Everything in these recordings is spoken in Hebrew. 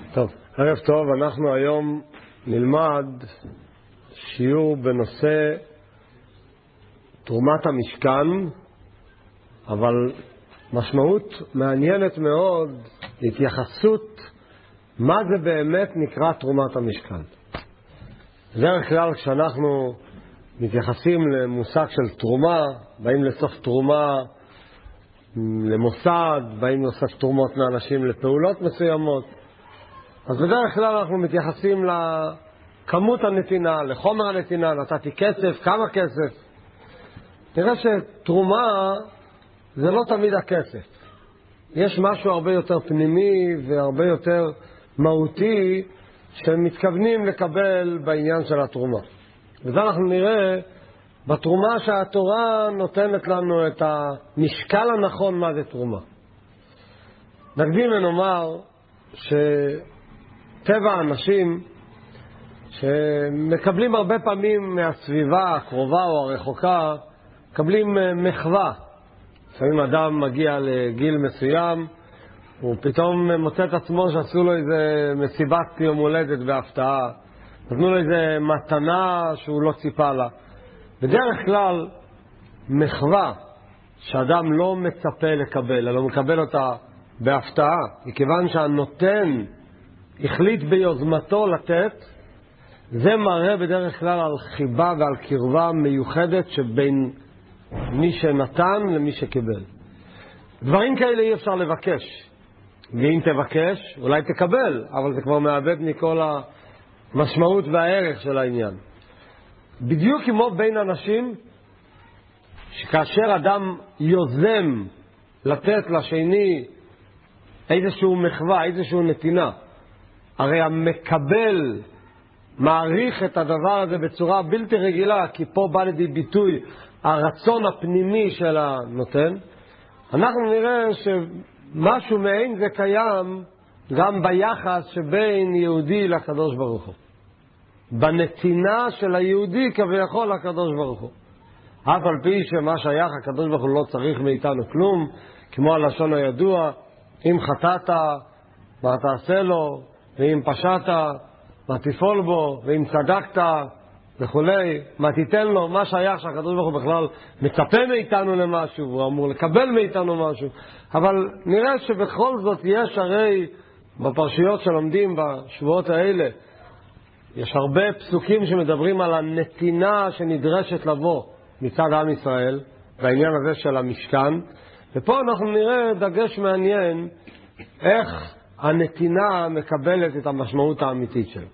טוב, ערב טוב, אנחנו היום נלמד שיעור בנושא תרומת המשכן, אבל משמעות מעניינת מאוד, התייחסות מה זה באמת נקרא תרומת המשכן. בדרך כלל כשאנחנו מתייחסים למושג של תרומה, באים לסוף תרומה למוסד, באים לסוף תרומות מאנשים לפעולות מסוימות, אז בדרך כלל אנחנו מתייחסים לכמות הנתינה, לחומר הנתינה, נתתי כסף, כמה כסף. נראה שתרומה זה לא תמיד הכסף. יש משהו הרבה יותר פנימי והרבה יותר מהותי שמתכוונים לקבל בעניין של התרומה. וזה אנחנו נראה בתרומה שהתורה נותנת לנו את המשקל הנכון מה זה תרומה. נקדים ונאמר שטבע האנשים שמקבלים הרבה פעמים מהסביבה הקרובה או הרחוקה, מקבלים מחווה. לפעמים אדם מגיע לגיל מסוים, הוא פתאום מוצא את עצמו שעשו לו איזה מסיבת יום הולדת בהפתעה, נתנו לו איזה מתנה שהוא לא ציפה לה. בדרך כלל מחווה שאדם לא מצפה לקבל, אלא מקבל אותה בהפתעה, מכיוון שהנותן החליט ביוזמתו לתת, זה מראה בדרך כלל על חיבה ועל קרבה מיוחדת שבין מי שנתן למי שקיבל. דברים כאלה אי אפשר לבקש, ואם תבקש אולי תקבל, אבל זה כבר מאבד מכל המשמעות והערך של העניין. בדיוק כמו בין אנשים, שכאשר אדם יוזם לתת לשני איזשהו מחווה, איזשהו נתינה, הרי המקבל מעריך את הדבר הזה בצורה בלתי רגילה, כי פה בא לידי ביטוי הרצון הפנימי של הנותן. אנחנו נראה שמשהו מעין זה קיים גם ביחס שבין יהודי לקדוש ברוך הוא, בנתינה של היהודי כביכול לקדוש ברוך הוא. אף על פי שמה שייך הקדוש ברוך הוא לא צריך מאיתנו כלום, כמו הלשון הידוע, אם חטאת מה תעשה לו, ואם פשעת מה תפעול בו, ואם צדקת וכולי מה תיתן לו. מה שייך שהקדוש ברוך הוא בכלל מצפה מאיתנו למשהו, הוא אמור לקבל מאיתנו משהו. אבל נראה שבכל זאת יש הרי בפרשיות שלומדים בשבועות האלה, יש הרבה פסוקים שמדברים על הנתינה שנדרשת לבוא מצד עם ישראל בעניין הזה של המשכן, ופה אנחנו נראה דגש מעניין איך הנתינה מקבלת את המשמעות האמיתית שלה.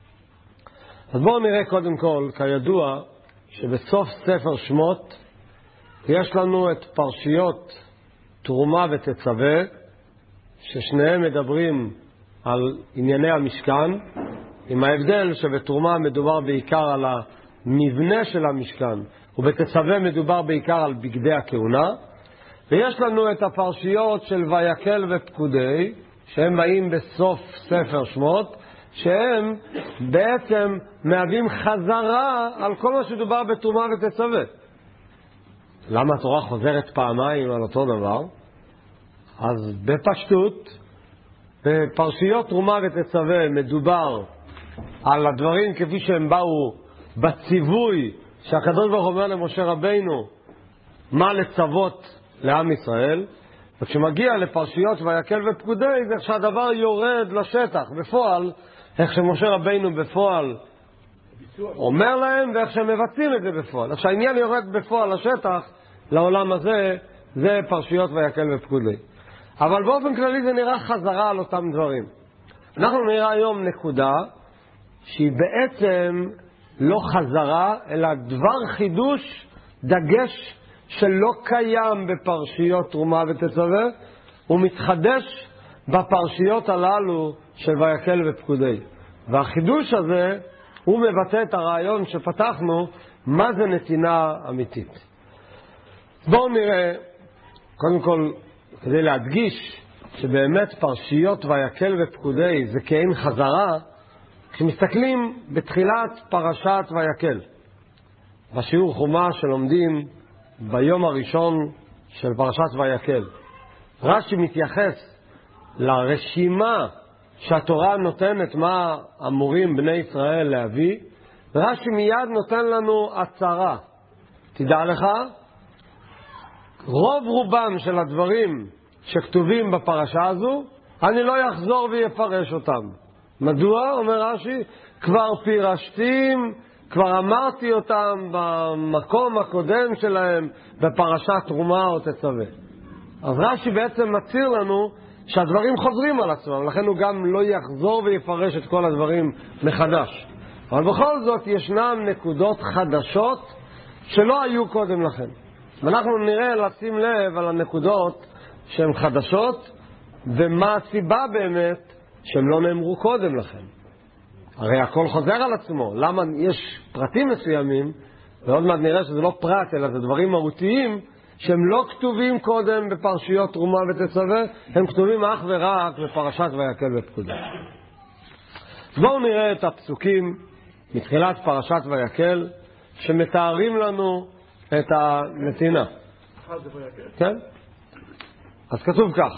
אז בואו נראה קודם כל, כידוע, שבסוף ספר שמות יש לנו את פרשיות תרומה ותצווה, ששניהם מדברים על ענייני המשכן, עם ההבדל שבתרומה מדובר בעיקר על המבנה של המשכן, ובתצווה מדובר בעיקר על בגדי הכהונה. ויש לנו את הפרשיות של ויקל ופקודי, שהם באים בסוף ספר שמות, שהם בעצם מהווים חזרה על כל מה שדובר בתרומה ותצווה. למה התורה חוזרת פעמיים על אותו דבר? אז בפשטות, בפרשיות תרומה ותצווה מדובר על הדברים כפי שהם באו בציווי שהקדוש ברוך הוא אומר למשה רבינו מה לצוות לעם ישראל, וכשמגיע לפרשיות ויקל ופקודי זה איך שהדבר יורד לשטח בפועל, איך שמשה רבינו בפועל אומר להם ואיך שהם מבצעים את זה בפועל. איך שהעניין יורד בפועל לשטח לעולם הזה, זה פרשיות ויקל ופקודי. אבל באופן כללי זה נראה חזרה על אותם דברים. אנחנו נראה היום נקודה שהיא בעצם לא חזרה, אלא דבר חידוש, דגש שלא קיים בפרשיות תרומה ותצווה, הוא מתחדש בפרשיות הללו של ויקל ופקודי. והחידוש הזה הוא מבטא את הרעיון שפתחנו, מה זה נתינה אמיתית. בואו נראה, קודם כל, כדי להדגיש שבאמת פרשיות ויקל ופקודי זה כאין חזרה, כשמסתכלים בתחילת פרשת ויקל, בשיעור חומה שלומדים ביום הראשון של פרשת ויקל, רש"י מתייחס לרשימה שהתורה נותנת מה אמורים בני ישראל להביא, רש"י מיד נותן לנו הצהרה. תדע לך, רוב רובם של הדברים שכתובים בפרשה הזו, אני לא יחזור ויפרש אותם. מדוע? אומר רש"י, כבר פירשתים, כבר אמרתי אותם במקום הקודם שלהם בפרשת תרומה או תצווה. אז רש"י בעצם מצהיר לנו שהדברים חוזרים על עצמם, לכן הוא גם לא יחזור ויפרש את כל הדברים מחדש. אבל בכל זאת ישנם נקודות חדשות שלא היו קודם לכן. ואנחנו נראה לשים לב על הנקודות שהן חדשות, ומה הסיבה באמת שהן לא נאמרו קודם לכן. הרי הכל חוזר על עצמו. למה יש פרטים מסוימים, ועוד מעט נראה שזה לא פרט, אלא זה דברים מהותיים, שהם לא כתובים קודם בפרשיות תרומה ותצווה, הם כתובים אך ורק בפרשת ויקל ופקודה. בואו נראה את הפסוקים מתחילת פרשת ויקל, שמתארים לנו את הנתינה. כן? אז כתוב כך.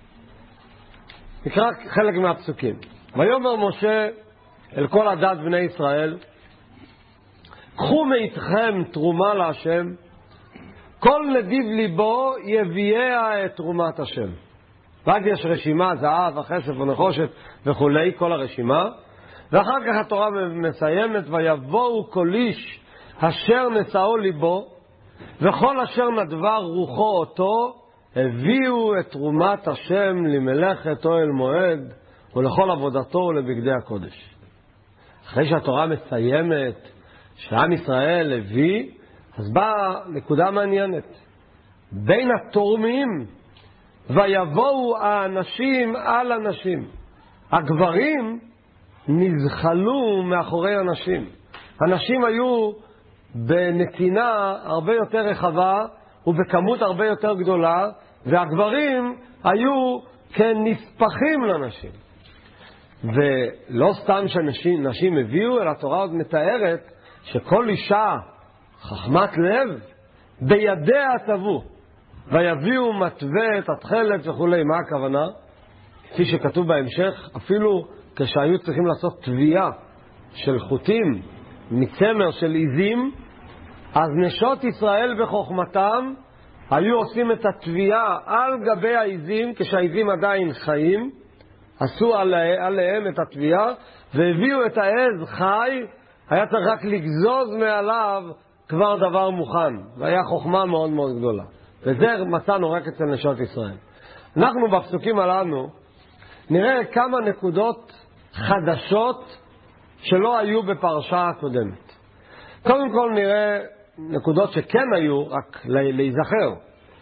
נקרא חלק מהפסוקים. ויאמר משה אל כל עדת בני ישראל, קחו מאיתכם תרומה להשם, כל נדיב ליבו יביאה את תרומת השם. רק יש רשימה, זהב, הכסף ונחושת וכולי, כל הרשימה. ואחר כך התורה מסיימת, ויבואו כל איש אשר נשאו ליבו, וכל אשר נדבה רוחו אותו, הביאו את תרומת השם למלאכת אוהל מועד, ולכל עבודתו ולבגדי הקודש. אחרי שהתורה מסיימת, שעם ישראל הביא, אז באה נקודה מעניינת. בין התורמים, ויבואו האנשים על אנשים. הגברים נזחלו מאחורי הנשים. הנשים היו בנתינה הרבה יותר רחבה ובכמות הרבה יותר גדולה, והגברים היו כנספחים לנשים. ולא סתם שנשים הביאו, אלא התורה עוד מתארת שכל אישה חכמת לב בידיה תבוא, ויביאו מתווה, תתחלת וכולי. מה הכוונה? כפי שכתוב בהמשך, אפילו כשהיו צריכים לעשות תביעה של חוטים מצמר של עיזים, אז נשות ישראל בחוכמתם היו עושים את התביעה על גבי העיזים, כשהעיזים עדיין חיים, עשו עליהם את התביעה, והביאו את העז חי, היה צריך רק לגזוז מעליו כבר דבר מוכן, והיה חוכמה מאוד מאוד גדולה. וזה מצאנו רק אצל נשות ישראל. אנחנו בפסוקים הללו נראה כמה נקודות חדשות שלא היו בפרשה הקודמת. קודם כל נראה נקודות שכן היו, רק להיזכר.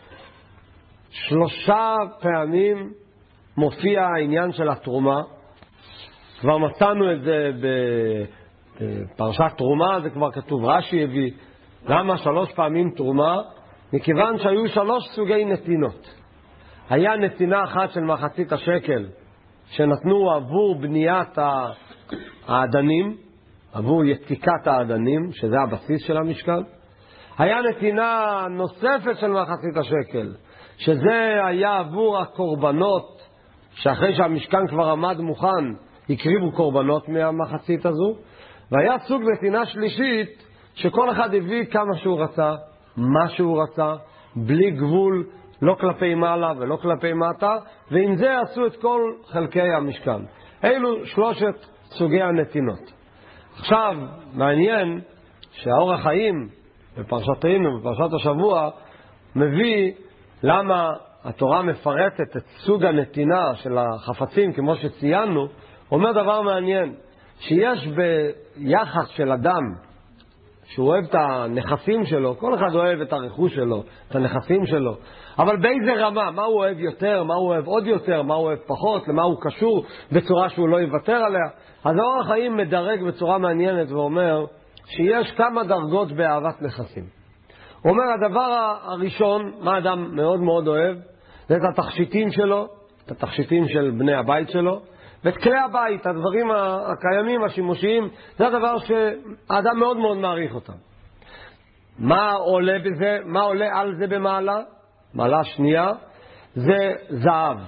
3 פעמים מופיע העניין של התרומה. כבר מצאנו את זה בפרשת תרומה, זה כבר כתוב, רש"י הביא. למה 3 פעמים תרומה? מכיוון שהיו 3 סוגי נתינות. היה נתינה אחת של מחצית השקל, שנתנו עבור בניית העדנים, עבור יציקת העדנים, שזה הבסיס של המשכן. היה נתינה נוספת של מחצית השקל, שזה היה עבור הקורבנות, שאחרי שהמשכן כבר עמד מוכן, הקריבו קורבנות מהמחצית הזו. והיה סוג נתינה שלישית, שכל אחד הביא כמה שהוא רצה, מה שהוא רצה, בלי גבול, לא כלפי מעלה ולא כלפי מטה, ועם זה עשו את כל חלקי המשכן. אלו 3 סוגי הנתינות. עכשיו, מעניין שהאור החיים בפרשתנו, בפרשת השבוע, מביא למה התורה מפרטת את סוג הנתינה של החפצים, כמו שציינו. אומר דבר מעניין, שיש ביחס של אדם, שהוא אוהב את הנכסים שלו, כל אחד אוהב את הרכוש שלו, את הנכסים שלו, אבל באיזה רמה, מה הוא אוהב יותר, מה הוא אוהב עוד יותר, מה הוא אוהב פחות, למה הוא קשור בצורה שהוא לא יוותר עליה. אז האור החיים מדרג בצורה מעניינת ואומר שיש כמה דרגות באהבת נכסים. הוא אומר, הדבר הראשון, מה אדם מאוד מאוד אוהב, זה את התכשיטים שלו, את התכשיטים של בני הבית שלו, ואת כלי הבית, הדברים הקיימים, השימושיים, זה הדבר שהאדם מאוד מאוד מעריך אותם. מה עולה בזה, מה עולה על זה במעלה? מעלה שנייה, זה זהב.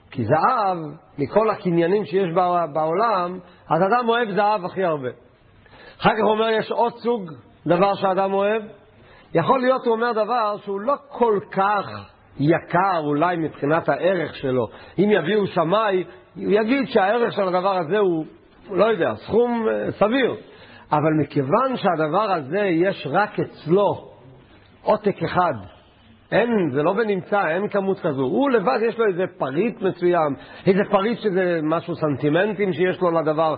כי זהב, מכל הקניינים שיש בעולם, אז אדם אוהב זהב הכי הרבה. אחר כך הוא אומר, יש עוד סוג דבר שאדם אוהב. יכול להיות, הוא אומר דבר שהוא לא כל כך יקר אולי מבחינת הערך שלו. אם יביאו שמאי, הוא יגיד שהערך של הדבר הזה הוא, לא יודע, סכום סביר. אבל מכיוון שהדבר הזה יש רק אצלו עותק אחד, זה לא בנמצא, אין כמות כזו. הוא לבד יש לו איזה פריט מסוים, איזה פריט שזה משהו סנטימנטים שיש לו לדבר.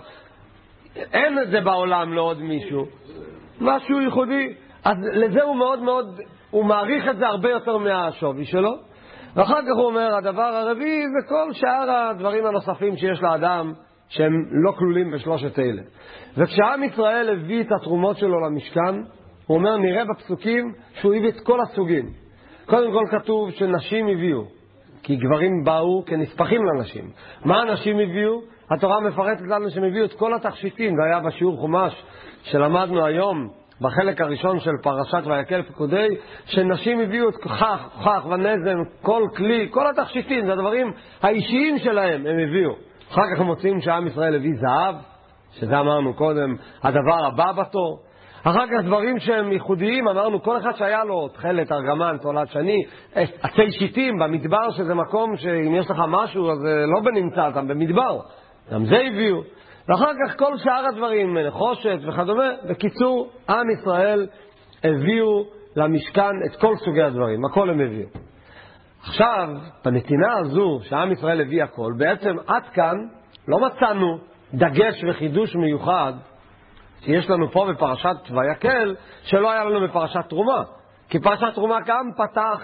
אין את זה בעולם לעוד מישהו. משהו ייחודי. אז לזה הוא מאוד מאוד, הוא מעריך את זה הרבה יותר מהשווי שלו. ואחר כך הוא אומר, הדבר הרביעי זה כל שאר הדברים הנוספים שיש לאדם, שהם לא כלולים בשלושת אלה. וכשעם ישראל הביא את התרומות שלו למשכן, הוא אומר, נראה בפסוקים שהוא הביא את כל הסוגים. קודם כל כתוב שנשים הביאו, כי גברים באו כנספחים לנשים. מה הנשים הביאו? התורה מפרטת לנו שהם הביאו את כל התכשיטים. זה היה בשיעור חומש שלמדנו היום, בחלק הראשון של פרשת ויקל פקודי, שנשים הביאו את כוח ונזם, כל כלי, כל התכשיטים, זה הדברים האישיים שלהם הם הביאו. אחר כך הם מוצאים שעם ישראל הביא זהב, שזה אמרנו קודם, הדבר הבא בתור. אחר כך דברים שהם ייחודיים, אמרנו כל אחד שהיה לו תחלת, ארגמן, תולד שני, עצי שיטים במדבר, שזה מקום שאם יש לך משהו אז לא בנמצא, אתה במדבר, גם זה הביאו. ואחר כך כל שאר הדברים, נחושת וכדומה. בקיצור, עם ישראל הביאו למשכן את כל סוגי הדברים, הכל הם הביאו. עכשיו, בנתינה הזו שעם ישראל הביא הכל, בעצם עד כאן לא מצאנו דגש וחידוש מיוחד שיש לנו פה בפרשת ויקל, שלא היה לנו בפרשת תרומה. כי פרשת תרומה גם פתח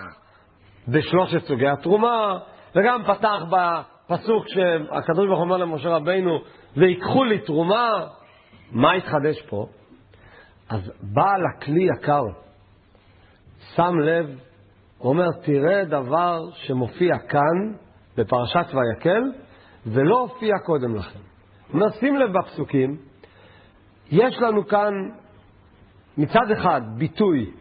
בשלושת סוגי התרומה, וגם פתח בפסוק שהקדוש ברוך הוא אומר למשה רבינו, ויקחו לי תרומה. מה התחדש פה? אז בעל הכלי יקר שם לב, הוא אומר, תראה דבר שמופיע כאן בפרשת ויקל, ולא הופיע קודם לכן. נשים לב בפסוקים, יש לנו כאן מצד אחד ביטוי,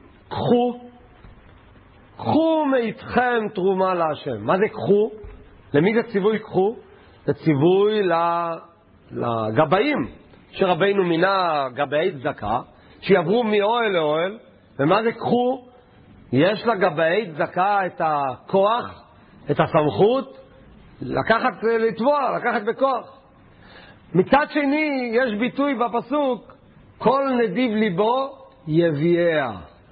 קחו מאיתכם תרומה להשם. מה זה קחו? למי זה ציווי קחו? זה ציווי לגבאים, שרבינו מינה גבאי צדקה, שיעברו מאוהל לאוהל. ומה זה קחו? יש לגבאי צדקה את הכוח, את הסמכות, לקחת בכוח. מצד שני, יש ביטוי בפסוק, כל נדיב ליבו יביאה.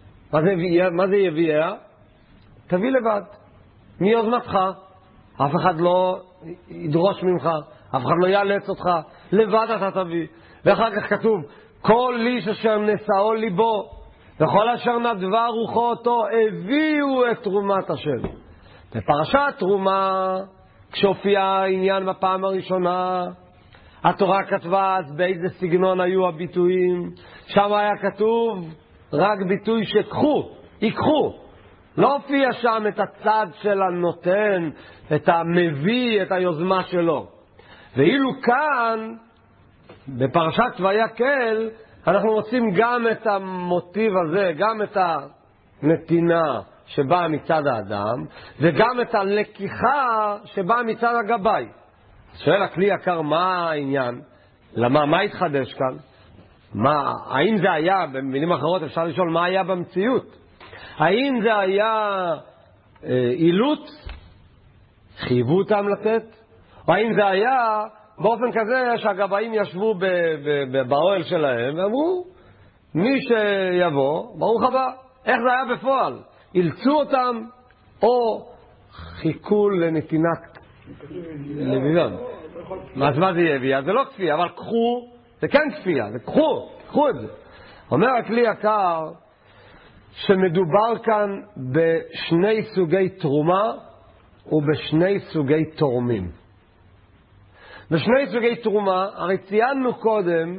מה זה יביאה? תביא לבד, מיוזמתך. אף אחד לא ידרוש ממך, אף אחד לא יאלץ אותך, לבד אתה תביא. ואחר כך כתוב, כל איש אשר נשאו ליבו, וכל אשר נדבה רוחו אותו, הביאו את תרומת השם. בפרשת תרומה, כשהופיע העניין בפעם הראשונה, התורה כתבה אז באיזה סגנון היו הביטויים. שם היה כתוב רק ביטוי שקחו, ייקחו. לא הופיע שם את הצד של הנותן, את המביא, את היוזמה שלו. ואילו כאן, בפרשת ויקל, אנחנו מוצאים גם את המוטיב הזה, גם את הנתינה שבאה מצד האדם, וגם את הלקיחה שבאה מצד הגבאי. שואל הכלי יקר, מה העניין? מה התחדש כאן? האם זה היה, במילים אחרות אפשר לשאול, מה היה במציאות? האם זה היה אילוץ, חייבו אותם לתת? או האם זה היה באופן כזה שהגבאים ישבו באוהל שלהם ואמרו, מי שיבוא, ברוך הבא. איך זה היה בפועל? אילצו אותם או חיכו לנתינת לביזון? מה זה יביאה? זה לא כפייה, אבל קחו, זה כן כפייה, זה קחו את זה. אומר הכלי יקר, שמדובר כאן בשני סוגי תרומה ובשני סוגי תורמים. בשני סוגי תרומה, הרי ציינו קודם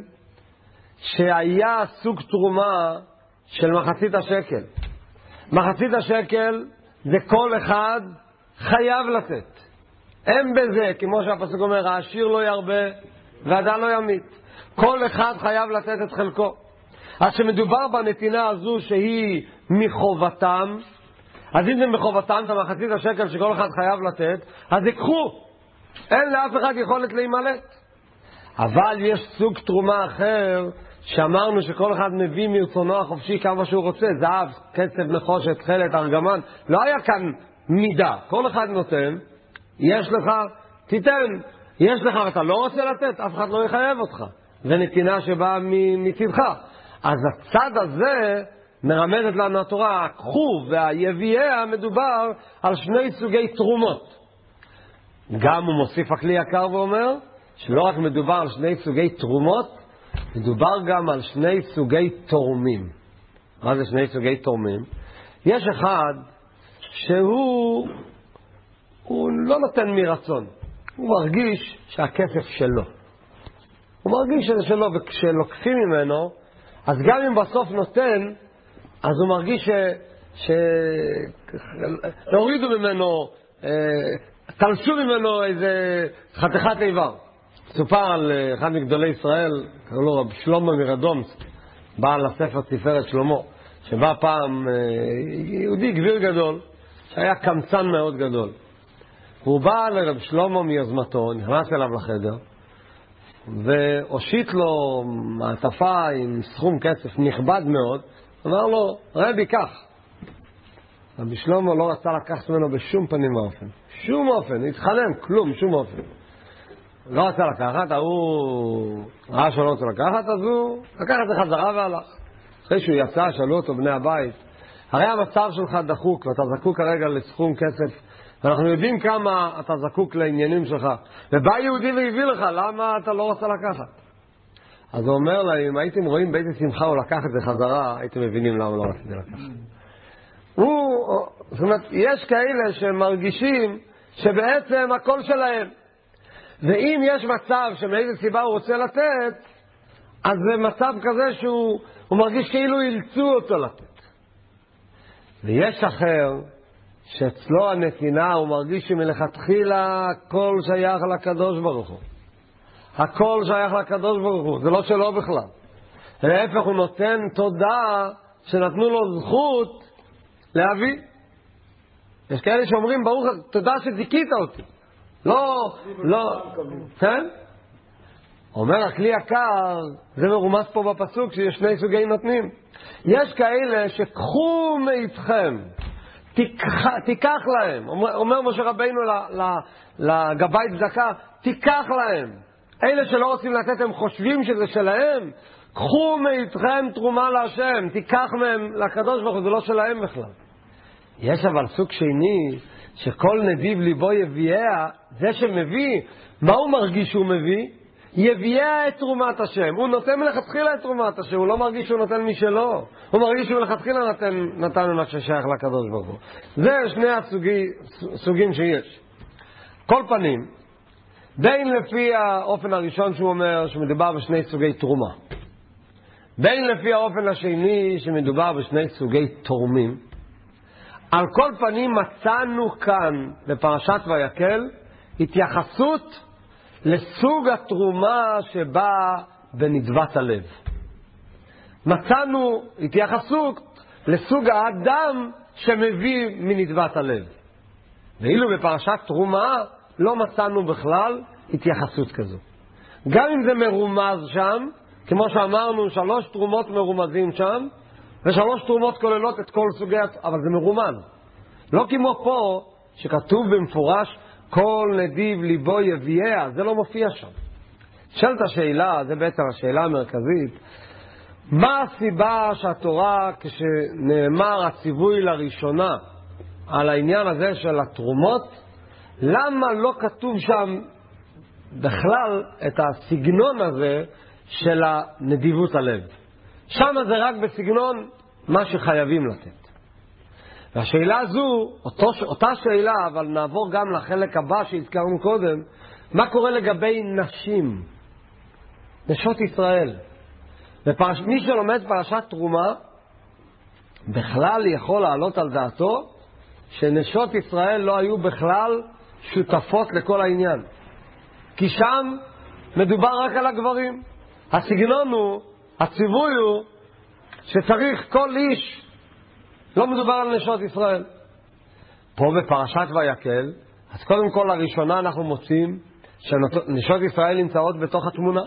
שהיה סוג תרומה של מחצית השקל. מחצית השקל זה כל אחד חייב לתת. אין בזה, כמו שהפסוק אומר, העשיר לא ירבה והדל לא ימית. כל אחד חייב לתת את חלקו. אז שמדובר בנתינה הזו שהיא מחובתם, אז אם זה מחובתם, את המחצית השקל שכל אחד חייב לתת, אז יקחו. אין לאף אחד יכולת להימלט. אבל יש סוג תרומה אחר, שאמרנו שכל אחד מביא מרצונו החופשי כמה שהוא רוצה, זהב, כסף, נחושת, תכלת, ארגמן, לא היה כאן מידה, כל אחד נותן, יש לך, תיתן, יש לך ואתה לא רוצה לתת, אף אחד לא יחייב אותך, זה נתינה שבאה מצדך. אז הצד הזה מרמזת לנו התורה, הכחוב והיביעה מדובר על שני סוגי תרומות. גם הוא מוסיף הכלי יקר ואומר, שלא רק מדובר על שני סוגי תרומות, מדובר גם על שני סוגי תורמים. מה זה שני סוגי תורמים? יש אחד שהוא לא נותן מרצון. הוא מרגיש שהכסף שלו. הוא מרגיש שזה שלו, וכשלוקחים ממנו, אז גם אם בסוף נותן, אז הוא מרגיש להורידו ממנו, תלשו ממנו איזה חתיכת איבר. סופר על אחד מגדולי ישראל, קראו לו רב שלמה מרדומסק, בעל הספר תפארת שלמה, שבא פעם יהודי גביר גדול, שהיה קמצן מאוד גדול. הוא בא לרב שלמה מיוזמתו, נכנס אליו לחדר, והושיט לו מעטפה עם סכום כסף נכבד מאוד, אמר לו, רבי, קח. רבי שלמה לא רצה לקחת ממנו בשום פנים ואופן. שום אופן, התחנן, כלום, שום אופן. לא רצה לקחת, הוא ראה שלא רוצה לקחת, אז הוא לקח את זה חזרה והלך. אחרי שהוא יצא, שאלו אותו בני הבית, הרי המצב שלך דחוק, ואתה זקוק כרגע לסכום כסף, ואנחנו יודעים כמה אתה זקוק לעניינים שלך. ובא יהודי והביא לך, למה אתה לא רוצה לקחת? אז הוא אומר לה, אם הייתם רואים באיזה שמחה הוא לקח את זה חזרה, הייתם מבינים למה לא רציתי לקחת. זאת אומרת, יש כאלה שמרגישים שבעצם הכל שלהם. ואם יש מצב שמאיזה סיבה הוא רוצה לתת, אז זה מצב כזה שהוא מרגיש כאילו אילצו אותו לתת. ויש אחר שאצלו הנתינה הוא מרגיש שמלכתחילה הכל שייך לקדוש ברוך הוא. הכל שייך לקדוש ברוך הוא, זה לא שלו בכלל. להפך, הוא נותן תודה שנתנו לו זכות להביא. יש כאלה שאומרים, ברוך תודה שזיקית אותי. לא, כן? אומר הכלי יקר, זה מרומז פה בפסוק שיש שני סוגי נותנים. יש כאלה שקחו מאיתכם, תיקח להם. אומר משה רבינו לגבי צדקה, תיקח להם. אלה שלא רוצים לתת הם חושבים שזה שלהם, קחו מאיתכם תרומה להשם, תיקח מהם לקדוש ברוך הוא, זה לא שלהם בכלל. יש אבל סוג שני, שכל נדיב ליבו יביאה, זה שמביא, מה הוא מרגיש שהוא מביא? יביאה את תרומת השם. הוא נותן מלכתחילה את תרומת השם, הוא לא מרגיש שהוא נותן משלו. הוא מרגיש שהוא מלכתחילה נתן ממה ששייך לקדוש ברוך הוא. זה שני הסוגים שיש. כל פנים, בין לפי האופן הראשון שהוא אומר שמדובר בשני סוגי תרומה, בין לפי האופן השני שמדובר בשני סוגי תורמים, על כל פנים מצאנו כאן בפרשת ויקל התייחסות לסוג התרומה שבאה בנדבת הלב. מצאנו התייחסות לסוג האדם שמביא מנדבת הלב. ואילו בפרשת תרומה לא מצאנו בכלל התייחסות כזו. גם אם זה מרומז שם, כמו שאמרנו, 3 תרומות מרומזים שם, ו3 תרומות כוללות את כל סוגי, אבל זה מרומז. לא כמו פה, שכתוב במפורש, כל נדיב ליבו יביאה, זה לא מופיע שם. שאלת השאלה, זה בעצם השאלה המרכזית, מה הסיבה שהתורה, כשנאמר הציווי לראשונה, על העניין הזה של התרומות, למה לא כתוב שם בכלל את הסגנון הזה של הנדיבות הלב? שם זה רק בסגנון מה שחייבים לתת. והשאלה הזו, אותה שאלה, אבל נעבור גם לחלק הבא שהזכרנו קודם, מה קורה לגבי נשים, נשות ישראל? מי שלומד פרשת תרומה, בכלל יכול לעלות על דעתו שנשות ישראל לא היו בכלל שותפות לכל העניין. כי שם מדובר רק על הגברים. הסגנון הוא, הציווי הוא, שצריך כל איש, לא מדובר על נשות ישראל. פה בפרשת ויקל, אז קודם כל לראשונה אנחנו מוצאים שנשות ישראל נמצאות בתוך התמונה.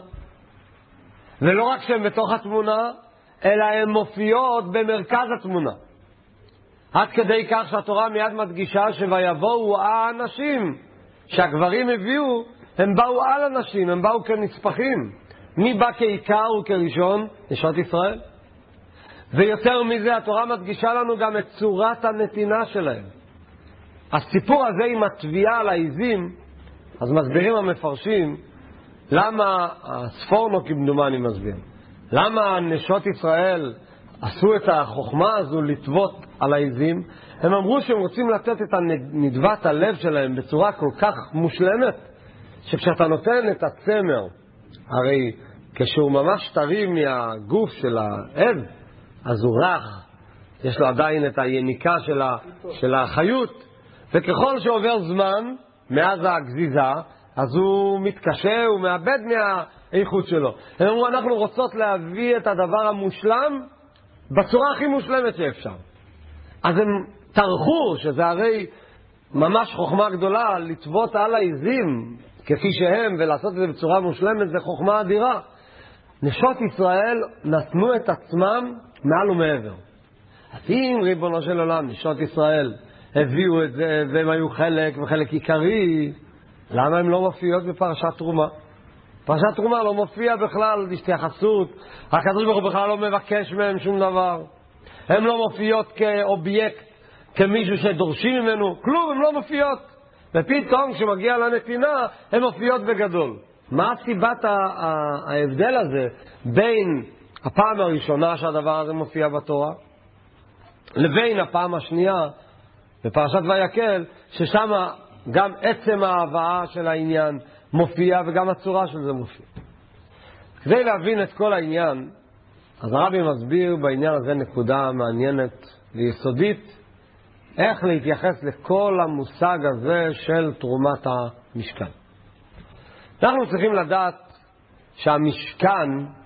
ולא רק שהן בתוך התמונה, אלא הן מופיעות במרכז התמונה. עד כדי כך שהתורה מיד מדגישה שויבואו האנשים שהגברים הביאו, הם באו על הנשים, הם באו כנספחים. מי בא כעיקר וכראשון? נשות ישראל. ויותר מזה, התורה מדגישה לנו גם את צורת הנתינה שלהם. הסיפור הזה עם התביעה על העיזים, אז מסבירים המפרשים, למה הספורנו כמדומני מסביר, למה נשות ישראל עשו את החוכמה הזו לטוות על העיזים. הם אמרו שהם רוצים לתת את נדבת הלב שלהם בצורה כל כך מושלמת, שכשאתה נותן את הצמר, הרי כשהוא ממש טרי מהגוף של האב, אז הוא רך, יש לו עדיין את היניקה של החיות, וככל שעובר זמן מאז הגזיזה, אז הוא מתקשה, הוא מאבד מהאיכות שלו. הם אמרו, אנחנו רוצות להביא את הדבר המושלם בצורה הכי מושלמת שאפשר. אז הם טרחו, שזה הרי ממש חוכמה גדולה, לטוות על העיזים כפי שהם ולעשות את זה בצורה מושלמת, זה חוכמה אדירה. נשות ישראל נתנו את עצמם מעל ומעבר. אז אם ריבונו של עולם, נשות ישראל הביאו את זה והם היו חלק וחלק עיקרי, למה הם לא מופיעות בפרשת תרומה? פרשת תרומה לא מופיע בכלל התייחסות, הקדוש ברוך הוא בכלל לא מבקש מהם שום דבר. הם לא מופיעות כאובייקט, כמישהו שדורשים ממנו, כלום, הם לא מופיעות. ופתאום כשמגיע לנתינה, הם מופיעות בגדול. מה סיבת ההבדל הזה בין הפעם הראשונה שהדבר הזה מופיע בתורה, לבין הפעם השנייה בפרשת ויקל, ששם גם עצם ההבאה של העניין מופיע וגם הצורה של זה מופיע. כדי להבין את כל העניין, אז הרבי מסביר בעניין הזה נקודה מעניינת ויסודית, איך להתייחס לכל המושג הזה של תרומת המשכן. אנחנו צריכים לדעת שהמשכן,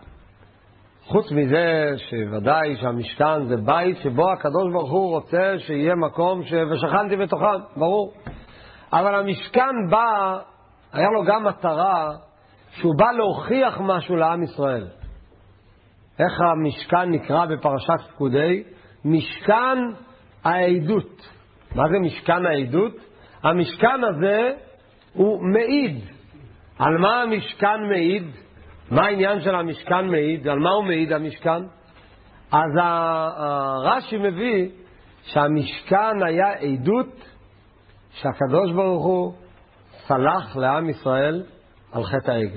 חוץ מזה שוודאי שהמשכן זה בית שבו הקדוש ברוך הוא רוצה שיהיה מקום ושכנתי בתוכם, ברור. אבל המשכן בא, היה לו גם מטרה שהוא בא להוכיח משהו לעם ישראל. איך המשכן נקרא בפרשת פקודי? משכן העדות. מה זה משכן העדות? המשכן הזה הוא מעיד. על מה המשכן מעיד? מה העניין של המשכן מעיד? על מה הוא מעיד המשכן? אז הרש"י מביא שהמשכן היה עדות שהקדוש ברוך הוא סלח לעם ישראל על חטא העגל.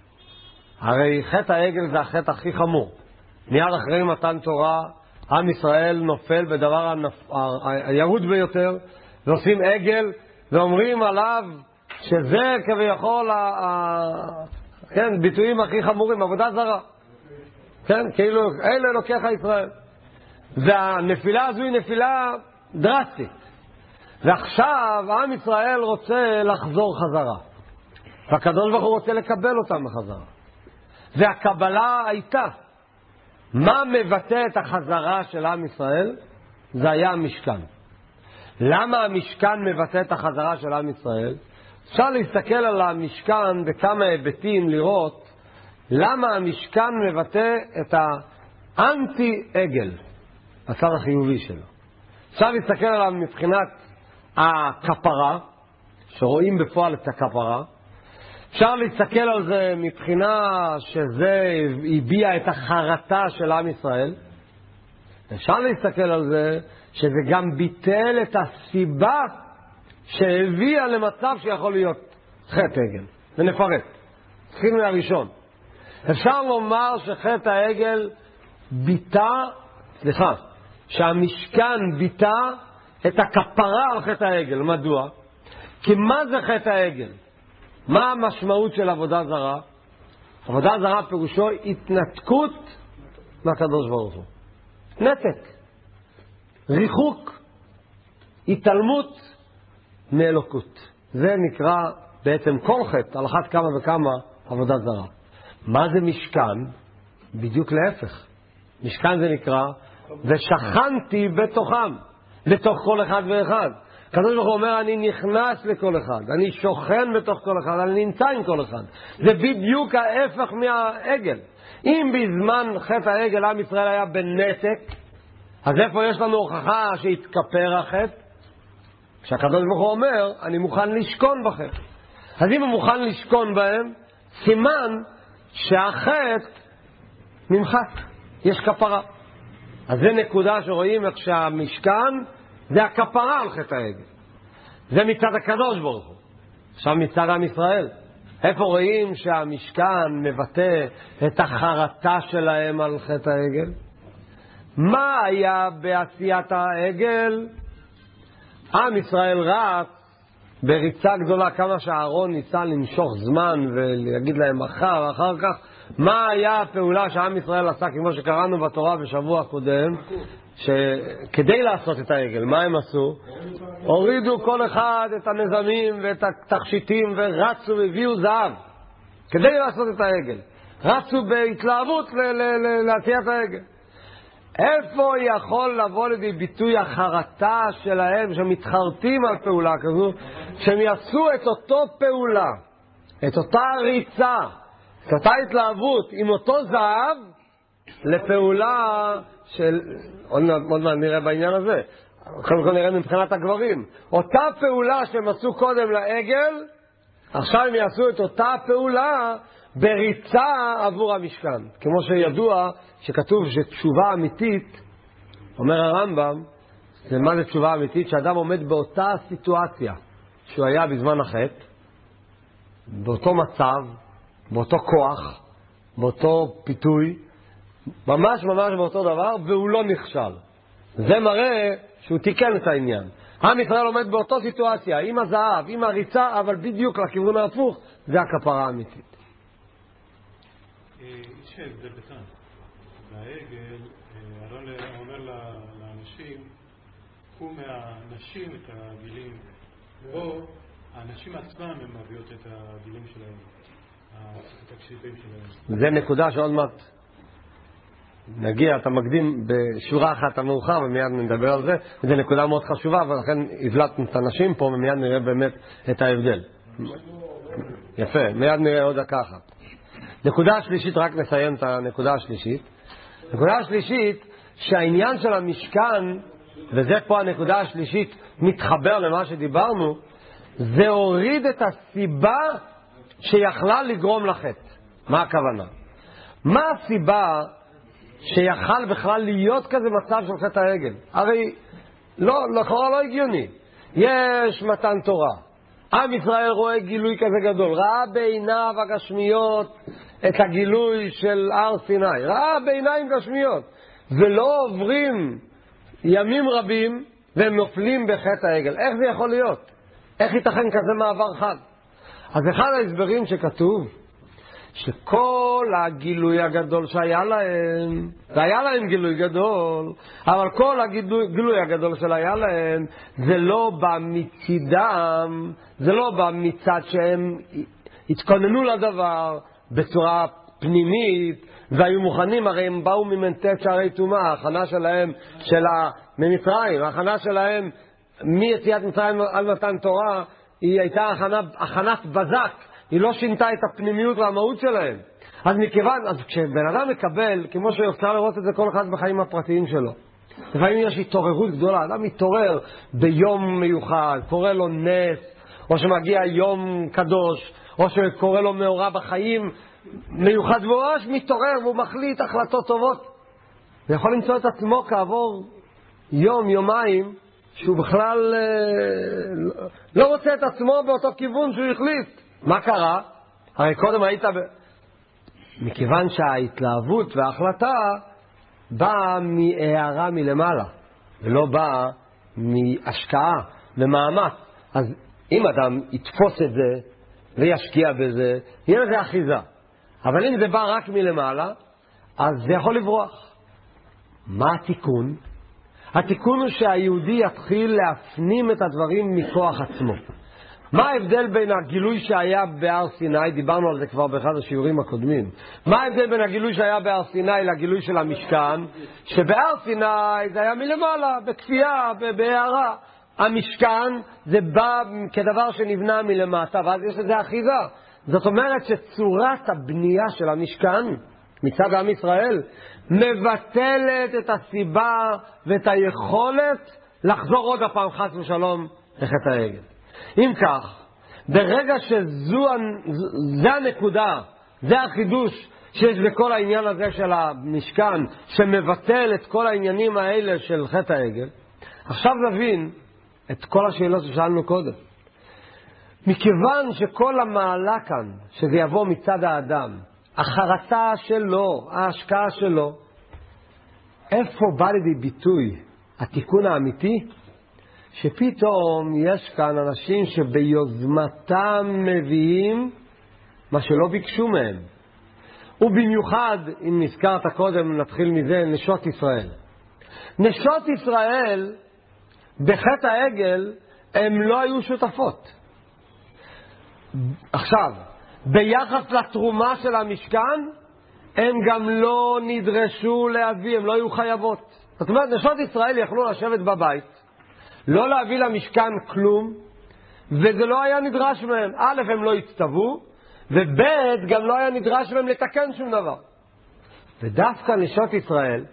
הרי חטא העגל זה החטא הכי חמור. מיד אחרי מתן תורה, עם ישראל נופל בדבר הירוד ביותר, ועושים עגל ואומרים עליו שזה כביכול כן, ביטויים הכי חמורים, עבודה זרה. כן, כאילו אלה אלוקיך ישראל. והנפילה הזו היא נפילה דרסטית. ועכשיו עם ישראל רוצה לחזור חזרה. והקדוש ברוך הוא רוצה לקבל אותם בחזרה. והקבלה הייתה. מה מבטא את החזרה של עם ישראל? זה היה המשכן. למה המשכן מבטא את החזרה של עם ישראל? אפשר להסתכל על המשכן בכמה היבטים, לראות למה המשכן מבטא את האנטי-עגל, הצד החיובי שלו. אפשר להסתכל עליו מבחינת הכפרה, שרואים בפועל את הכפרה. אפשר להסתכל על זה מבחינה שזה הביע את החרטה של עם ישראל. אפשר להסתכל על זה שזה גם ביטל את הסיבה שהביאה למצב שיכול להיות חטא העגל. ונפרט. התחיל מהראשון. אפשר לומר שחטא העגל שהמשכן ביטא את הכפרה על חטא העגל. מדוע? כי מה זה חטא העגל? מה המשמעות של עבודה זרה? עבודה זרה פירושו התנתקות מהקדוש ברוך הוא. נתק. ריחוק. התעלמות מאלוקות. זה נקרא בעצם כל חטא, על אחת כמה וכמה עבודה זרה. מה זה משכן? בדיוק להפך. משכן זה נקרא ושכנתי בתוכם, בתוך כל אחד ואחד. הקדוש ברוך הוא אומר, אני נכנס לכל אחד, אני שוכן בתוך כל אחד, אני נמצא עם כל אחד. זה בדיוק ההפך מהעגל. אם בזמן חטא העגל עם ישראל היה בנתק, אז איפה יש לנו הוכחה שהתכפר החטא? כשהקדוש ברוך הוא אומר, אני מוכן לשכון בכם. אז אם הוא מוכן לשכון בהם, סימן שהחטא נמחק, יש כפרה. אז זה נקודה שרואים איך שהמשכן זה הכפרה על חטא העגל. זה מצד הקדוש ברוך הוא. עכשיו מצד עם ישראל. איפה רואים שהמשכן מבטא את החרטה שלהם על חטא העגל? מה היה בעשיית העגל? עם ישראל רץ בריצה גדולה, כמה שהארון ניסה למשוך זמן ולהגיד להם אחר כך. מה היה הפעולה שעם ישראל עשה, כמו שקראנו בתורה בשבוע הקודם, שכדי לעשות את העגל, מה הם עשו? הורידו כל אחד את הנזמים ואת התכשיטים ורצו והביאו זהב כדי לעשות את העגל. רצו בהתלהבות לעשיית העגל. איפה יכול לבוא לידי ביטוי החרטה שלהם שמתחרטים על פעולה כזו, שהם יעשו את אותו פעולה, את אותה ריצה, את אותה התלהבות עם אותו זהב לפעולה של, עוד מעט נראה בעניין הזה, קודם כל נראה מבחינת הגברים, אותה פעולה שהם עשו קודם לעגל, עכשיו הם יעשו את אותה פעולה בריצה עבור המשכן. כמו שידוע שכתוב שתשובה אמיתית, אומר הרמב"ם, זה מה זה תשובה אמיתית? שאדם עומד באותה סיטואציה שהוא היה בזמן החטא, באותו מצב, באותו כוח, באותו פיתוי, ממש באותו דבר, והוא לא נכשל. זה מראה שהוא תיקן את העניין. עם ישראל עומד באותו סיטואציה, עם הזהב, עם הריצה, אבל בדיוק לכיוון ההפוך, זה הכפרה האמיתית. יש הבדל קטן. בעגל, אהרון אומר לאנשים, קחו מהנשים את הגילים, או האנשים עצמם הם מביאות את הגילים שלהם, את הקשיפים שלהם. זה נקודה שעוד מעט נגיע, אתה מקדים בשורה אחת המאוחר ומיד נדבר על זה. זה נקודה מאוד חשובה, ולכן הבלטנו את הנשים פה ומיד נראה באמת את ההבדל. יפה, מיד נראה עוד דקה אחת. נקודה השלישית, רק נסיים את הנקודה השלישית. נקודה השלישית, שהעניין של המשכן, וזה פה הנקודה השלישית, מתחבר למה שדיברנו, זה הוריד את הסיבה שיכלה לגרום לחטא. מה הכוונה? מה הסיבה שיכל בכלל להיות כזה מצב של חטא העגל? הרי לא הגיוני. יש מתן תורה. עם ישראל רואה גילוי כזה גדול, ראה בעיניו הגשמיות את הגילוי של הר סיני, ראה בעיניים גשמיות, ולא עוברים ימים רבים והם נופלים בחטא העגל. איך זה יכול להיות? איך ייתכן כזה מעבר חד? אז אחד ההסברים שכתוב, שכל הגילוי הגדול שהיה להם, והיה להם גילוי גדול, אבל כל הגילוי הגדול שהיה להם, זה לא בא מצידם, זה לא בא מצד שהם התכוננו לדבר בצורה פנימית, והיו מוכנים, הרי הם באו ממנטט שערי תומה, ההכנה שלהם ממצרים, ההכנה שלהם מיציאת מצרים על מתן תורה, היא הייתה הכנת בזק, היא לא שינתה את הפנימיות והמהות שלהם. אז כשבן אדם מקבל, כמו שאפשר לראות את זה כל אחד בחיים הפרטיים שלו, לפעמים יש התעוררות גדולה, אדם מתעורר ביום מיוחד, קורא לו נס, או שמגיע יום קדוש, או שקורא לו מאורע בחיים מיוחד, והוא מתעורר והוא מחליט החלטות טובות, ויכול למצוא את עצמו כעבור יום, יומיים, שהוא בכלל לא רוצה את עצמו באותו כיוון שהוא החליט. מה קרה? הרי קודם היית מכיוון שההתלהבות וההחלטה באה מהערה מלמעלה, ולא באה מהשקעה ומאמץ. אז אם אדם יתפוס את זה וישקיע בזה, יהיה לזה אחיזה. אבל אם זה בא רק מלמעלה, אז זה יכול לברוח. מה התיקון? התיקון הוא שהיהודי יתחיל להפנים את הדברים מכוח עצמו. מה ההבדל בין הגילוי שהיה בהר סיני, דיברנו על זה כבר באחד השיעורים הקודמים, מה ההבדל בין הגילוי שהיה בהר סיני לגילוי של המשכן? שבהר סיני זה היה מלמעלה, בכפייה, בהערה. המשכן זה בא כדבר שנבנה מלמטה, ואז יש לזה אחיזה. זאת אומרת שצורת הבנייה של המשכן מצד עם ישראל מבטלת את הסיבה ואת היכולת לחזור עוד הפעם חס ושלום לחטא העגל. אם כך, ברגע זה הנקודה, זה החידוש שיש בכל העניין הזה של המשכן, שמבטל את כל העניינים האלה של חטא העגל, עכשיו נבין את כל השאלות ששאלנו קודם. מכיוון שכל המעלה כאן, שזה יבוא מצד האדם, החרטה שלו, ההשקעה שלו, איפה בא לידי ביטוי התיקון האמיתי? שפתאום יש כאן אנשים שביוזמתם מביאים מה שלא ביקשו מהם. ובמיוחד, אם נזכרת קודם, נתחיל מזה, נשות ישראל. נשות ישראל, בחטא העגל, הם לא היו שותפות. עכשיו, ביחס לתרומה של המשכן, הם גם לא נדרשו להביא, הם לא היו חייבות. זאת אומרת, נשות ישראל יכלו לשבת בבית, לא להביא למשכן כלום, וזה לא היה נדרש מהם. א', הם לא הצטוו, וב', גם לא היה נדרש מהם לתקן שום דבר. ודווקא נשות ישראל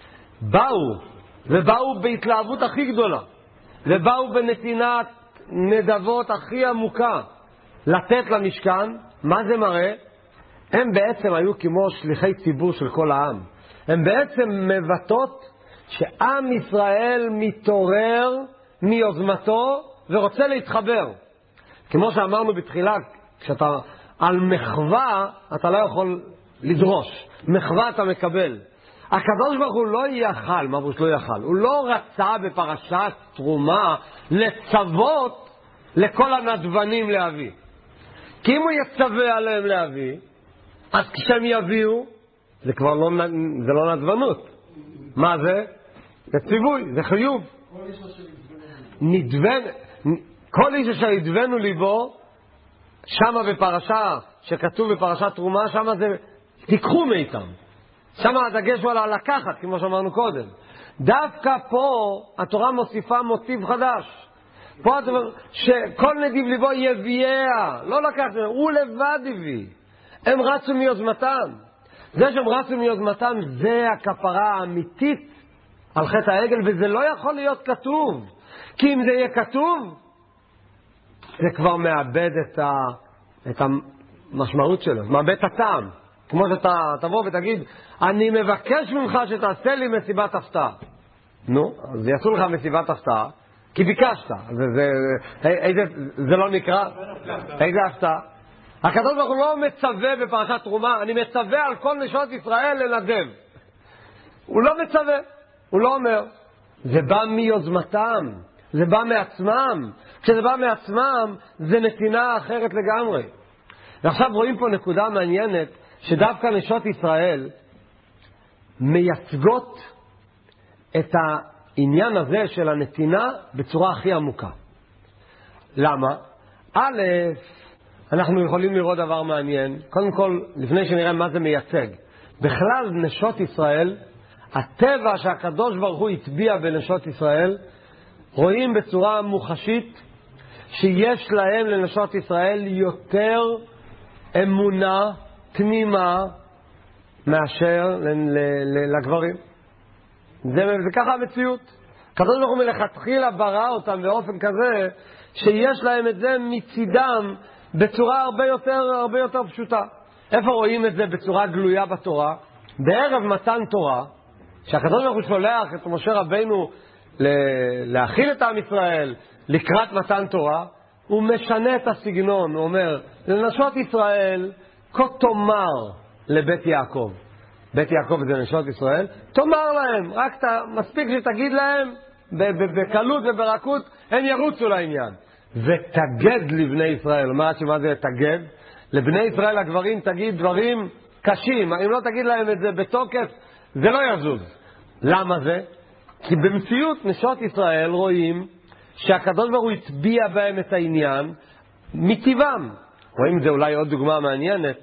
באו בהתלהבות הכי גדולה, ובאו בנתינת נדבות הכי עמוקה לתת למשכן. מה זה מראה? הם בעצם היו כמו שליחי ציבור של כל העם. הם בעצם מבטאות שעם ישראל מתעורר מיוזמתו ורוצה להתחבר. כמו שאמרנו בתחילה, כשאתה על מחווה אתה לא יכול לדרוש, מחווה אתה מקבל. הקדוש ברוך הוא לא יאכל, מה הוא לא יאכל? הוא לא רצה בפרשת תרומה לצוות לכל הנדבנים להביא. כי אם הוא יצווה עליהם להביא, אז כשהם יביאו, זה כבר לא נדבנות. מה זה? זה ציווי, זה חיוב. כל איש אשר ידבנו ליבו, שמה בפרשה, שכתוב בפרשת תרומה, שמה זה, תיקחו מאיתם. שמה הדגש הוא על לקחת, כמו שאמרנו קודם. דווקא פה התורה מוסיפה מוטיב חדש. פה אתה אומר שכל נדיב ליבו יביאה, לא לקחת, הוא לבד הביא. הם רצו מיוזמתם. זה שהם רצו מיוזמתם, זה הכפרה האמיתית על חטא העגל, וזה לא יכול להיות כתוב. כי אם זה יהיה כתוב, זה כבר מאבד את המשמעות שלו, מאבד את הטעם. כמו שאתה תבוא ותגיד, אני מבקש ממך שתעשה לי מסיבת הפתעה. נו, אז יעשו לך מסיבת הפתעה, כי ביקשת. זה לא נקרא? איזה הפתעה? הקדוש ברוך הוא לא מצווה בפרשת תרומה, אני מצווה על כל נשות ישראל לנדב. הוא לא מצווה, הוא לא אומר. זה בא מיוזמתם, זה בא מעצמם. כשזה בא מעצמם, זה נתינה אחרת לגמרי. ועכשיו רואים פה נקודה מעניינת, שדווקא נשות ישראל מייצגות את העניין הזה של הנתינה בצורה הכי עמוקה. למה? א', אנחנו יכולים לראות דבר מעניין. קודם כל, לפני שנראה מה זה מייצג. בכלל, נשות ישראל, הטבע שהקדוש ברוך הוא הטביע בנשות ישראל, רואים בצורה מוחשית שיש להם, לנשות ישראל, יותר אמונה תמימה מאשר לגברים. זה ככה המציאות. הקדוש ברוך הוא מלכתחילה ברא אותם באופן כזה שיש להם את זה מצידם בצורה הרבה יותר פשוטה. איפה רואים את זה בצורה גלויה בתורה? בערב מתן תורה, שהקדוש ברוך הוא שולח את משה רבינו להכיל את עם ישראל לקראת מתן תורה, הוא משנה את הסגנון. הוא אומר, לנשות ישראל כה תאמר לבית יעקב. בית יעקב זה נשות ישראל, תאמר להם, רק מספיק שתגיד להם בקלות וברכות, הם ירוצו לעניין. ותגד לבני ישראל. אומרת שמה זה תגד? לבני ישראל הגברים תגיד דברים קשים. אם לא תגיד להם את זה בתוקף, זה לא יזוז. למה זה? כי במציאות נשות ישראל רואים שהקדוש ברוך הוא הטביע בהם את העניין מטבעם. רואים את זה אולי עוד דוגמה מעניינת,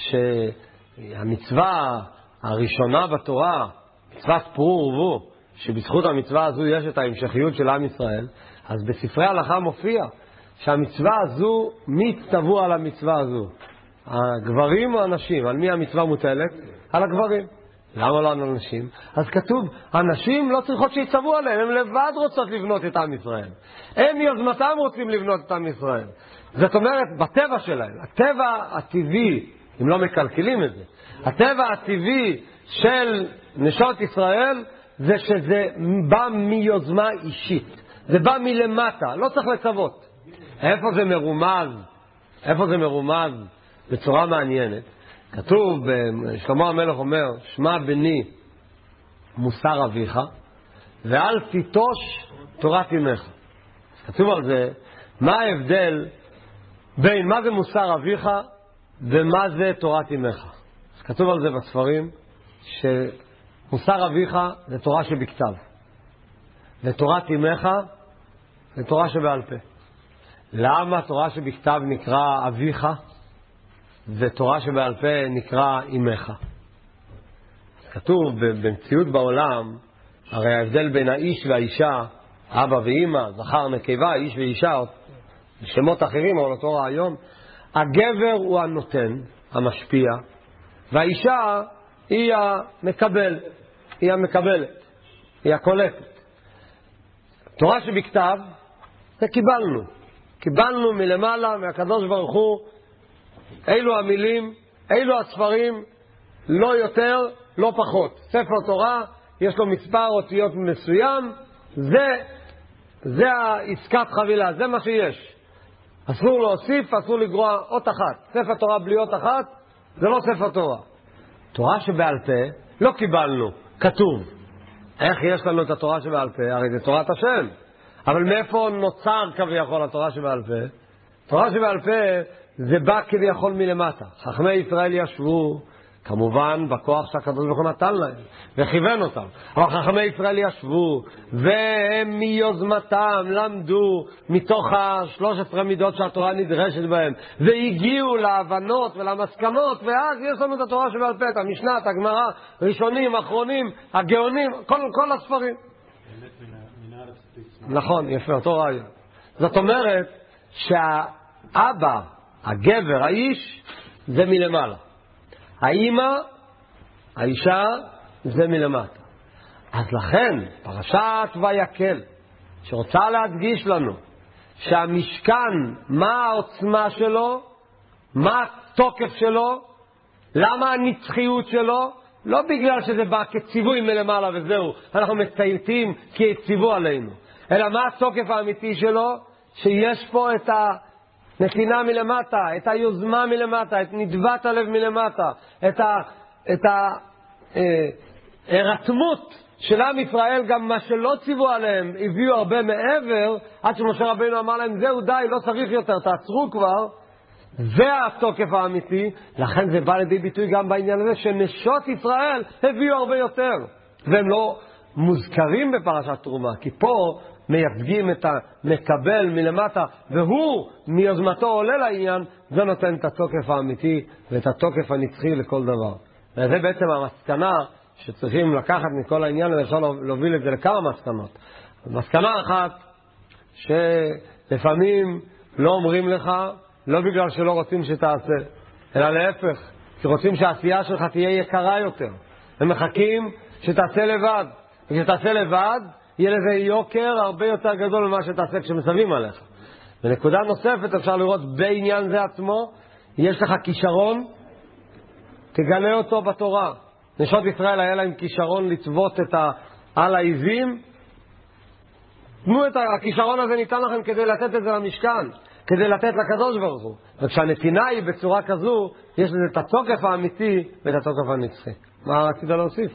שהמצווה הראשונה בתורה, מצוות פרו ורבו, שבזכות המצווה הזו יש את ההמשכיות של עם ישראל. אז בספרי ההלכה מופיע שהמצווה הזו, מי הצטוו על המצווה הזו? הגברים או הנשים? על מי המצווה מוטלת? על הגברים. למה לא על הנשים? אז כתוב, הנשים לא צריכות שיצטוו עליהן, הן לבד רוצות לבנות את עם ישראל. הם מיוזמתם רוצים לבנות את עם ישראל. זאת אומרת, בטבע שלהם, הטבע הטבעי, אם לא מקלקלים את זה, הטבע הטבעי של נשות ישראל, זה שזה בא מיוזמה אישית. זה בא מלמטה, לא צריך לצוות. איפה זה מרומז? איפה זה מרומז? בצורה מעניינת. כתוב, שלמה המלך אומר, שמע בני מוסר אביך, ואל תיטוש תורת אמך. כתוב על זה, מה ההבדל בין מה זה מוסר אביך ומה זה תורת אמך. כתוב על זה בספרים, שמוסר אביך זה תורה שבכתב, ותורת אמך זה תורה שבעל פה. למה תורה שבכתב נקרא אביך ותורה שבעל פה נקרא אמך? כתוב במציאות בעולם, הרי ההבדל בין האיש והאישה, אבא ואמא, זכר נקבה, איש ואישה, שמות אחרים, אבל אותו רעיון, הגבר הוא הנותן, המשפיע, והאישה היא המקבל, היא המקבלת, היא הקולטת. תורה שבכתב זה קיבלנו מלמעלה, מהקדוש ברוך הוא, אילו המילים, אילו הספרים, לא יותר, לא פחות. ספר תורה, יש לו מספר אותיות מסוים, זה העסקת חבילה, זה מה שיש. אסור להוסיף, אסור לגרוע אות אחת. ספר תורה בלי אות אחת, זה לא ספר תורה. תורה שבעל פה, לא קיבלנו, כתוב. איך יש לנו את התורה שבעל פה? הרי זה תורת השם. אבל מאיפה נוצר כביכול התורה שבעל פה? תורה שבעל פה זה בא כביכול מלמטה. חכמי ישראל ישבו, כמובן בכוח שהקדוש ברוך הוא נתן להם וכיוון אותם, אבל חכמי ישראל ישבו והם מיוזמתם למדו מתוך 13 מידות שהתורה נדרשת בהם, והגיעו להבנות ולמסקנות, ואז יש לנו את התורה שבעל פה, את המשנה, את הגמרא, ראשונים, אחרונים, הגאונים, כל הספרים. נכון, יפה, אותו רעיון. זאת אומרת שהאבא, הגבר, האיש, זה מלמעלה. האמא, האישה, זה מלמטה. אז לכן, פרשת ויקל, שרוצה להדגיש לנו שהמשכן, מה העוצמה שלו, מה התוקף שלו, למה הנצחיות שלו, לא בגלל שזה בא כציווי מלמעלה וזהו, אנחנו מצייתים כי יציוו עלינו, אלא מה התוקף האמיתי שלו, שיש פה את נתינה מלמטה, את היוזמה מלמטה, את נדבת הלב מלמטה, את הרתמות של עם ישראל, גם מה שלא ציוו עליהם, הביאו הרבה מעבר, עד שמשה רבינו אמר להם, זהו די, לא צריך יותר, תעצרו כבר. זה התוקף האמיתי, לכן זה בא לידי ביטוי גם בעניין הזה, שנשות ישראל הביאו הרבה יותר, והם לא מוזכרים בפרשת תרומה, כי פה מייצגים את המקבל מלמטה, והוא מיוזמתו עולה לעניין, זה נותן את התוקף האמיתי ואת התוקף הנצחי לכל דבר. וזה בעצם המסקנה שצריכים לקחת מכל העניין, ואפשר להוביל את זה לכמה מסקנות. מסקנה אחת, שלפעמים לא אומרים לך, לא בגלל שלא רוצים שתעשה, אלא להפך, כי רוצים שהעשייה שלך תהיה יקרה יותר. הם מחכים שתעשה לבד. וכשתעשה לבד, יהיה לזה יוקר הרבה יותר גדול ממה שתעשה כשמסבים עליך. ונקודה נוספת, אפשר לראות בעניין זה עצמו, יש לך כישרון, תגלה אותו בתורה. נשות ישראל היה להם כישרון לצוות על העיזים, תנו את הכישרון הזה ניתן לכם כדי לתת את זה למשכן, כדי לתת לקדוש ברוך הוא. וכשהנתינה היא בצורה כזו, יש לזה את התוקף האמיתי ואת התוקף הנצחי. מה רצית להוסיף?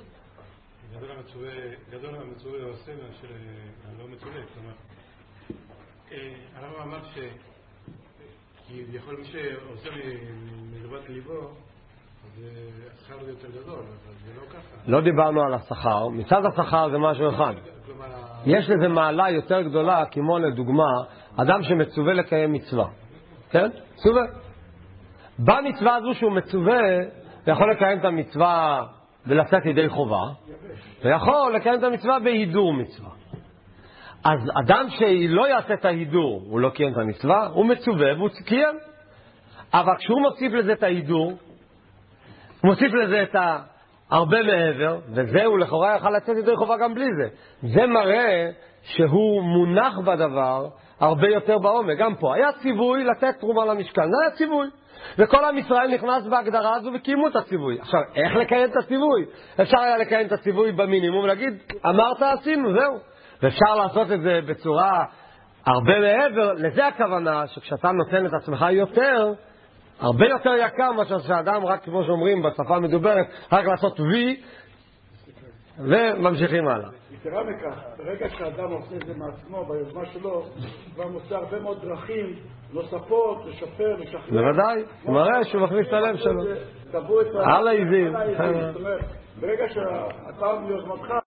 גדול המצווה עושה מאשר לא מצווה. כלומר, הרב אמר שכביכול מי שעושה מלבת ליבו, אז השכר זה יותר גדול, אבל זה לא ככה. לא דיברנו על השכר, מצד השכר זה משהו אחד. יש לזה מעלה יותר גדולה, כמו לדוגמה, אדם שמצווה לקיים מצווה. כן? מצווה. במצווה הזו שהוא מצווה, יכול לקיים את המצווה ולצאת ידי חובה, ויכול לקיים את המצווה בהידור מצווה. אז אדם שלא יעשה את ההידור, הוא לא קיים את המצווה, הוא מצווה והוא קיים. אבל כשהוא מוסיף לזה את ההידור, הוא מוסיף לזה את הרבה מעבר, וזהו לכאורה יכל לצאת ידי חובה גם בלי זה. זה מראה שהוא מונח בדבר הרבה יותר בעומק. גם פה היה ציווי לתת תרומה למשכן, זה היה ציווי. וכל עם ישראל נכנס בהגדרה הזו וקיימו את הציווי. עכשיו, איך לקיים את הציווי? אפשר היה לקיים את הציווי במינימום, להגיד, אמרת עשינו, זהו. ואפשר לעשות את זה בצורה הרבה מעבר. לזה הכוונה שכשאתה נותן את עצמך יותר, הרבה יותר יקר מאשר שאדם רק כמו שאומרים בשפה המדוברת, רק לעשות וי וממשיכים הלאה. יתרה מכך, ברגע שאדם עושה את זה מעצמו, ביוזמה שלו, כבר מוצא הרבה מאוד דרכים נוספות, לשפר, לשכנע. בוודאי, הוא מראה שהוא מכניס את הלב שלו. תבוא את על העיזים. זאת אומרת, ברגע שאתה מיוזמתך,